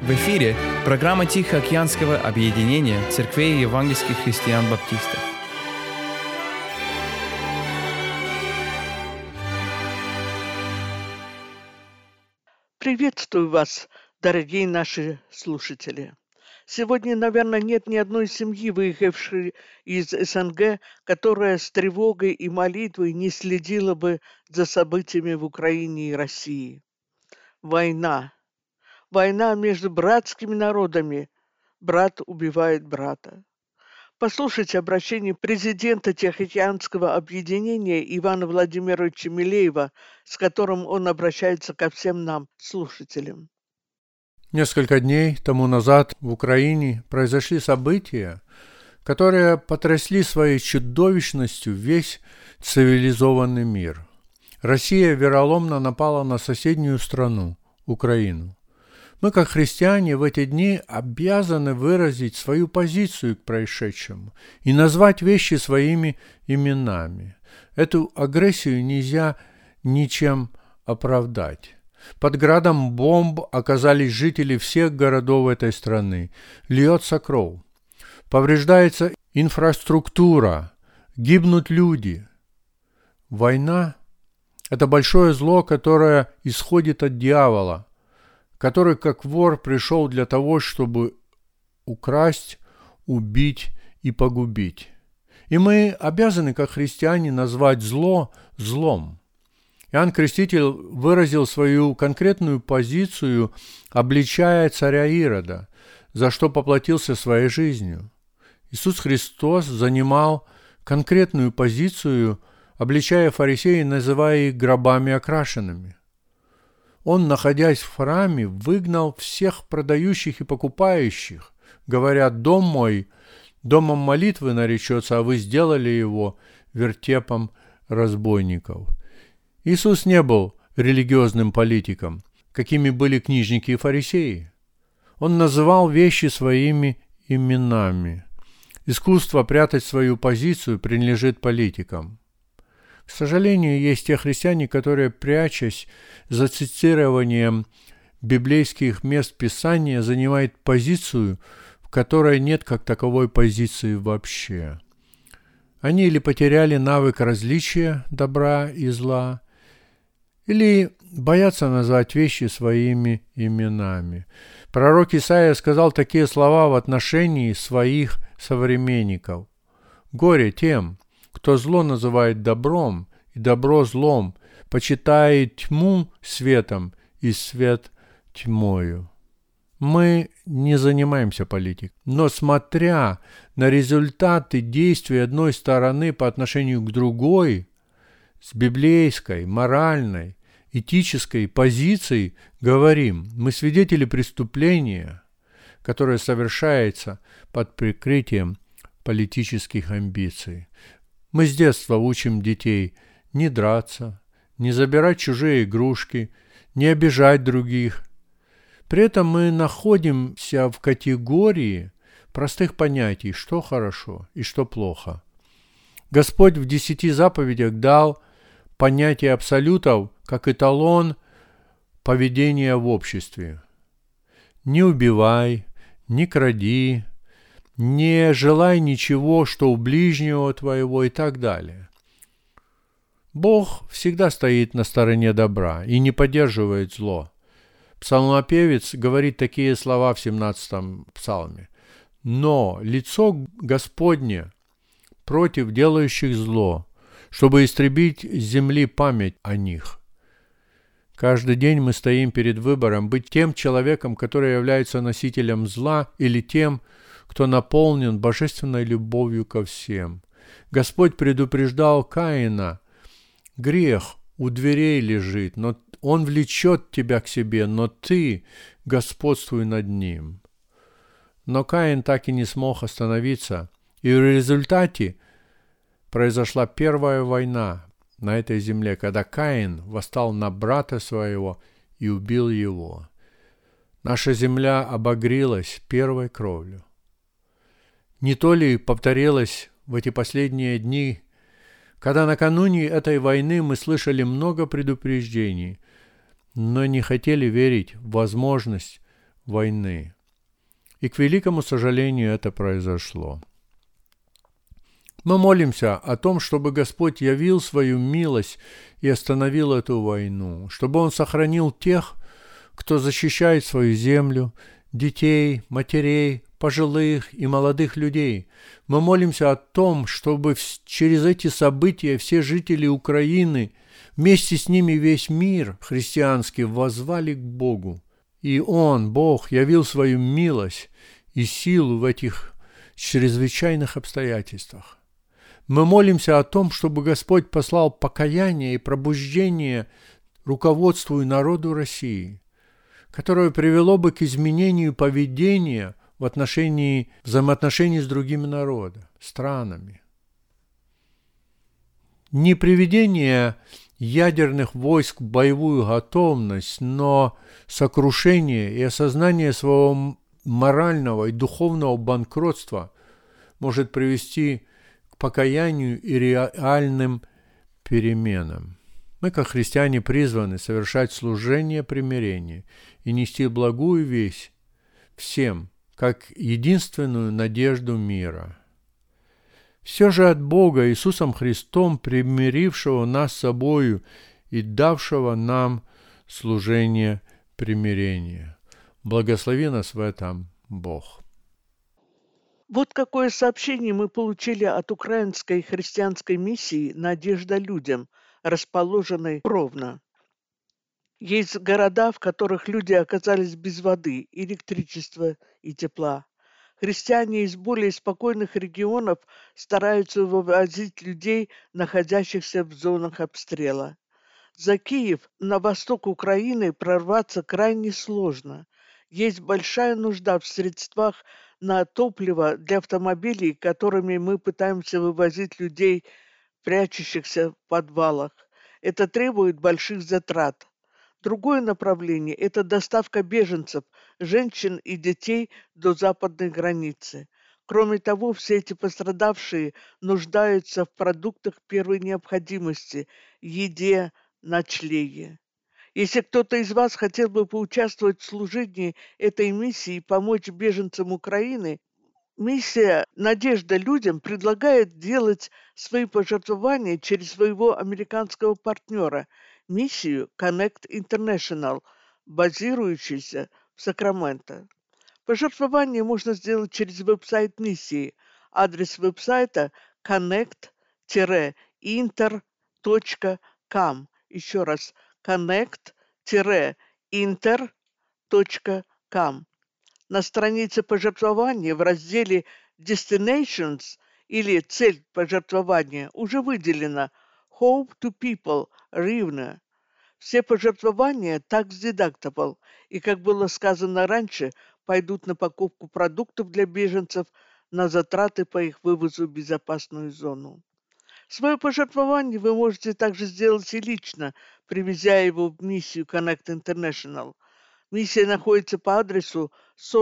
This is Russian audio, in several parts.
В эфире программа Тихоокеанского объединения церквей евангельских христиан-баптистов. Приветствую вас, дорогие наши слушатели. Сегодня, наверное, нет ни одной семьи, выехавшей из СНГ, которая с тревогой и молитвой не следила бы за событиями в Украине и России. Война. Война между братскими народами. Брат убивает брата. Послушайте обращение президента Тихоокеанского объединения Ивана Владимировича Милеева, с которым он обращается ко всем нам, слушателям. Несколько дней тому назад в Украине произошли события, которые потрясли своей чудовищностью весь цивилизованный мир. Россия вероломно напала на соседнюю страну, Украину. Мы, как христиане, в эти дни обязаны выразить свою позицию к происшедшему и назвать вещи своими именами. Эту агрессию нельзя ничем оправдать. Под градом бомб оказались жители всех городов этой страны. Льется кровь. Повреждается инфраструктура. Гибнут люди. Война – это большое зло, которое исходит от дьявола, который, как вор, пришел для того, чтобы украсть, убить и погубить. И мы обязаны, как христиане, назвать зло злом. Иоанн Креститель выразил свою конкретную позицию, обличая царя Ирода, за что поплатился своей жизнью. Иисус Христос занимал конкретную позицию, обличая фарисеев, называя их гробами окрашенными. Он, находясь в храме, выгнал всех продающих и покупающих, говоря: «Дом мой домом молитвы наречется, а вы сделали его вертепом разбойников». Иисус не был религиозным политиком, какими были книжники и фарисеи. Он называл вещи своими именами. Искусство прятать свою позицию принадлежит политикам. К сожалению, есть те христиане, которые, прячась за цитированием библейских мест Писания, занимают позицию, в которой нет как таковой позиции вообще. Они или потеряли навык различия добра и зла, или боятся назвать вещи своими именами. Пророк Исаия сказал такие слова в отношении своих современников: «Горе тем, кто зло называет добром и добро злом, почитает тьму светом и свет тьмою». Мы не занимаемся политикой, но смотря на результаты действий одной стороны по отношению к другой, с библейской, моральной, этической позицией говорим: мы свидетели преступления, которое совершается под прикрытием политических амбиций. Мы с детства учим детей не драться, не забирать чужие игрушки, не обижать других. При этом мы находимся в категории простых понятий, что хорошо и что плохо. Господь в 10 заповедях дал понятие абсолютов как эталон поведения в обществе. Не убивай, не кради, не желай ничего, что у ближнего твоего, и так далее. Бог всегда стоит на стороне добра и не поддерживает зло. Псалмопевец говорит такие слова в 17-м псалме: «Но лицо Господне против делающих зло, чтобы истребить с земли память о них». Каждый день мы стоим перед выбором: быть тем человеком, который является носителем зла, или тем, кто наполнен божественной любовью ко всем. Господь предупреждал Каина: грех у дверей лежит, но он влечет тебя к себе, но ты господствуй над ним. Но Каин так и не смог остановиться, и в результате произошла первая война на этой земле, когда Каин восстал на брата своего и убил его. Наша земля обогрелась первой кровью. Не то ли повторилось в эти последние дни, когда накануне этой войны мы слышали много предупреждений, но не хотели верить в возможность войны. И, к великому сожалению, это произошло. Мы молимся о том, чтобы Господь явил свою милость и остановил эту войну, чтобы Он сохранил тех, кто защищает свою землю, детей, матерей, пожилых и молодых людей. Мы молимся о том, чтобы через эти события все жители Украины, вместе с ними весь мир христианский, воззвали к Богу. И Он, Бог, явил свою милость и силу в этих чрезвычайных обстоятельствах. Мы молимся о том, чтобы Господь послал покаяние и пробуждение руководству и народу России, которое привело бы к изменению поведения в отношении взаимоотношений с другими народами, странами. Не приведение ядерных войск в боевую готовность, но сокрушение и осознание своего морального и духовного банкротства может привести к покаянию и реальным переменам. Мы, как христиане, призваны совершать служение примирения и нести благую весть всем, как единственную надежду мира. Все же от Бога Иисусом Христом, примирившего нас с собою и давшего нам служение примирения. Благослови нас в этом Бог. Вот какое сообщение мы получили от украинской христианской миссии «Надежда людям», расположенной в Ровно. Есть города, в которых люди оказались без воды, электричества и тепла. Христиане из более спокойных регионов стараются вывозить людей, находящихся в зонах обстрела. За Киев, на восток Украины, прорваться крайне сложно. Есть большая нужда в средствах на топливо для автомобилей, которыми мы пытаемся вывозить людей, прячущихся в подвалах. Это требует больших затрат. Другое направление – это доставка беженцев, женщин и детей до западной границы. Кроме того, все эти пострадавшие нуждаются в продуктах первой необходимости – еде, ночлеге. Если кто-то из вас хотел бы поучаствовать в служении этой миссии и помочь беженцам Украины, миссия «Надежда людям» предлагает делать свои пожертвования через своего американского партнера, миссию Connect International, базирующуюся в Сакраменто. Пожертвование можно сделать через веб-сайт миссии. Адрес веб-сайта connect-inter.com. Еще раз, connect-inter.com. На странице пожертвования в разделе Destinations или цель пожертвования уже выделено Hope to People, Ривно. Все пожертвования tax-deductible и, как было сказано раньше, пойдут на покупку продуктов для беженцев, на затраты по их вывозу в безопасную зону. Свое пожертвование вы можете также сделать и лично, привезя его в миссию Connect International. Миссия находится по адресу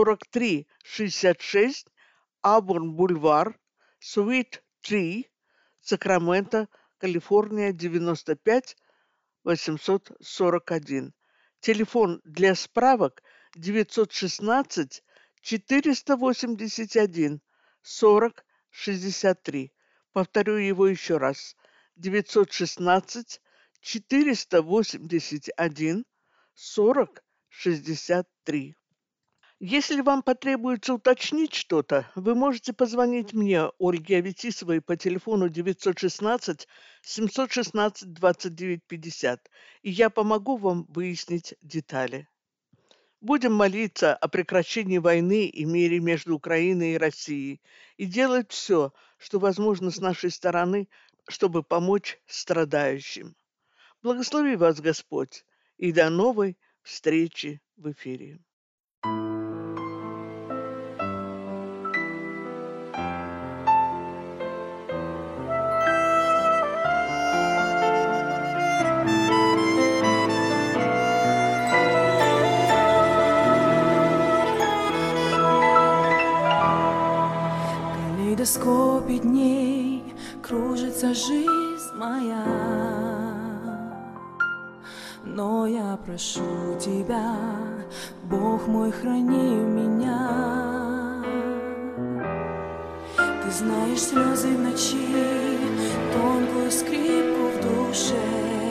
4366 Абурн-Бульвар, Суит 3, Сакраменто, Калифорния, 95841. Телефон для справок 916 481 40 63. Повторю его еще раз. 916 481 40 63. Если вам потребуется уточнить что-то, вы можете позвонить мне, Ольге Аветисовой, по телефону 916 716 29 50, и я помогу вам выяснить детали. Будем молиться о прекращении войны и мире между Украиной и Россией и делать все, что возможно с нашей стороны, чтобы помочь страдающим. Благослови вас Господь, и до новой встречи в эфире. В калейдоскопе дней кружится жизнь моя. но я прошу Тебя, Бог мой, храни меня. Ты знаешь слезы в ночи, тонкую скрипку в душе.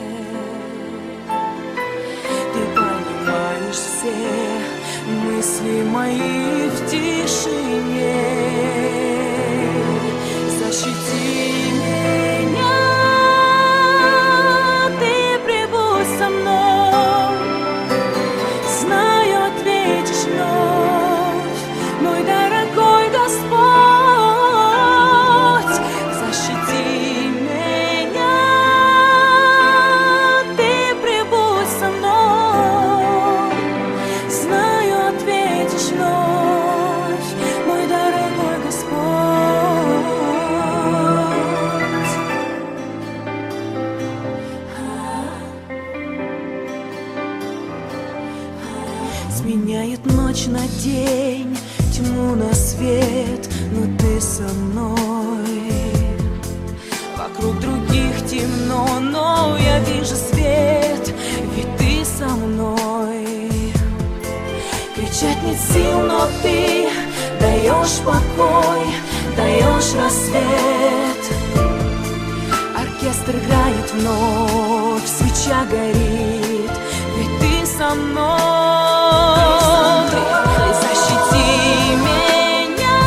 Ты понимаешь все мысли мои в тишине. Защити меня, Ты прибудь со мной. Знаю, ответишь вновь, мой дорогой Господь. Защити меня, Ты прибудь со мной. Знаю, ответишь вновь, мой дорогой Господь. Сменяет ночь на день, тьму на свет, но Ты со мной. Вокруг других темно, но я вижу свет, ведь Ты со мной. Кричать нет сил, но Ты даешь покой, даешь рассвет. Оркестр играет вновь, свеча горит, ведь Ты со мной. Защити меня,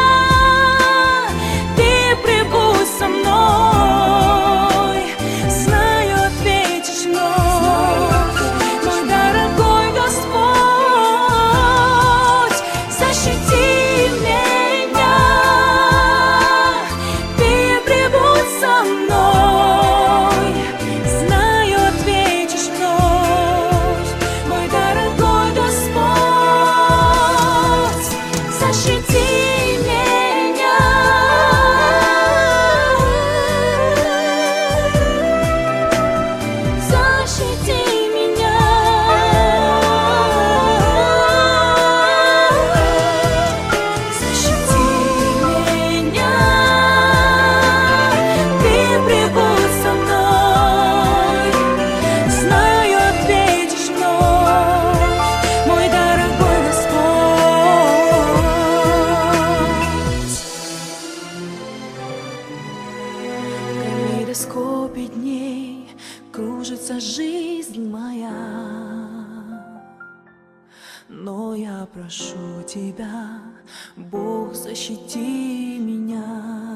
Ты прибудь со мной. Знаю, ответишь вновь, мой дорогой Господь. Защити меня, Ты прибудь со мной. Знаю, ответишь вновь, мой дорогой Господь. Защити меня. Защити меня. Защити меня. Ты прибудь со мной. Знаю, ответишь вновь, мой дорогой Господь. В калейдоскопе дней кружится жизнь моя, но я прошу Тебя, Бог, защити меня.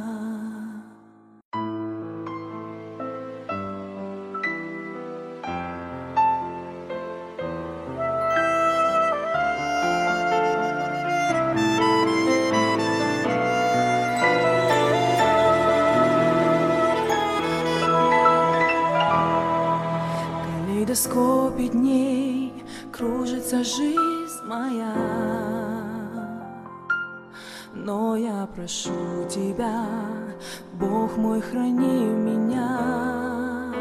В калейдоскопе дней кружится жизнь моя, но я прошу Тебя, Бог мой, храни меня.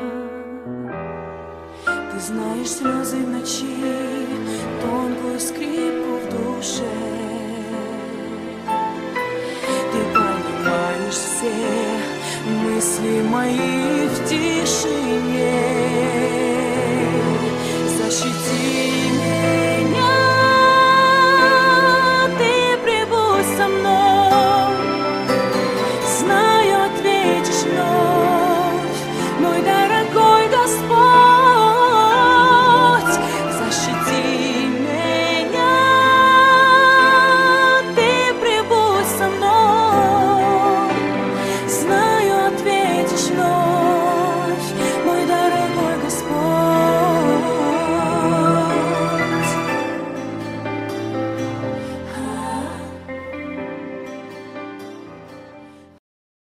Ты знаешь слезы в ночи, тонкую скрипку в душе. Ты понимаешь все мысли мои в тишине.